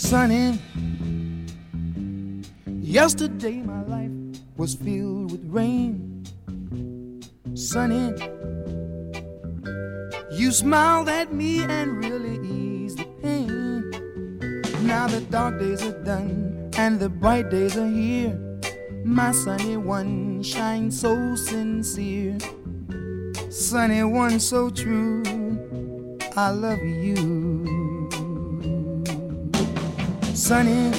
Sunny, yesterday my life was filled with rain. Sunny, you smiled at me and really eased the pain. Now the dark days are done and the bright days are here. My sunny one shines so sincere. Sunny one so true, I love you. Sunny,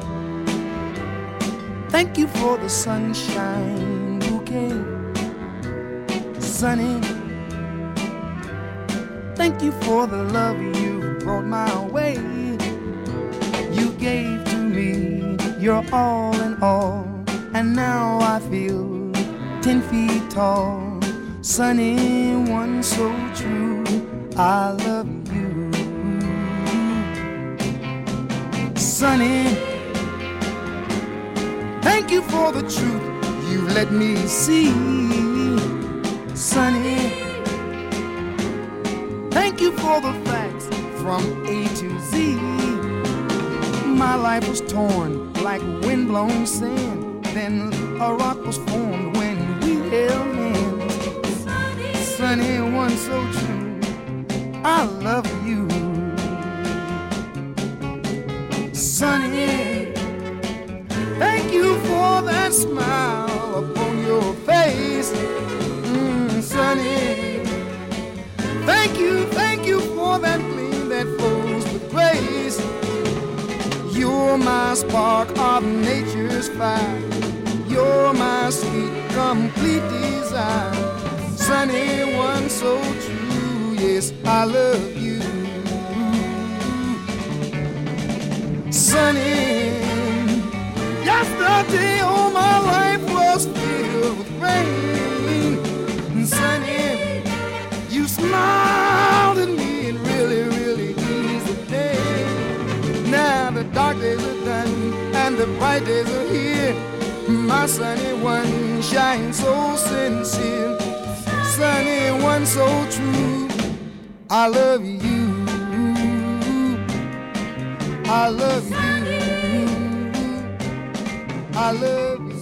thank you for the sunshine bouquet. Sunny, thank you for the love you brought my way. You gave to me your all in all, and now I feel 10 feet tall. Sunny one so true, I love you. Sunny, thank you for the truth you let me see. Sunny, thank you for the facts from A to Z. My life was torn like windblown sand, then a rock was formed when we held hands. Sunny one so true, I love you. Sunny, thank you for that smile upon your face. Sunny, thank you for that gleam that flows with grace. You're my spark of nature's fire. You're my sweet, complete desire. Sunny one so true, yes, I love you. Sunny, yesterday all my life was filled with rain. Sunny, you smiled at me and really, really eased the day. Now the dark days are done and the bright days are here. My sunny one shines so sincere. Sunny one so true, I love you. I love you. I love you.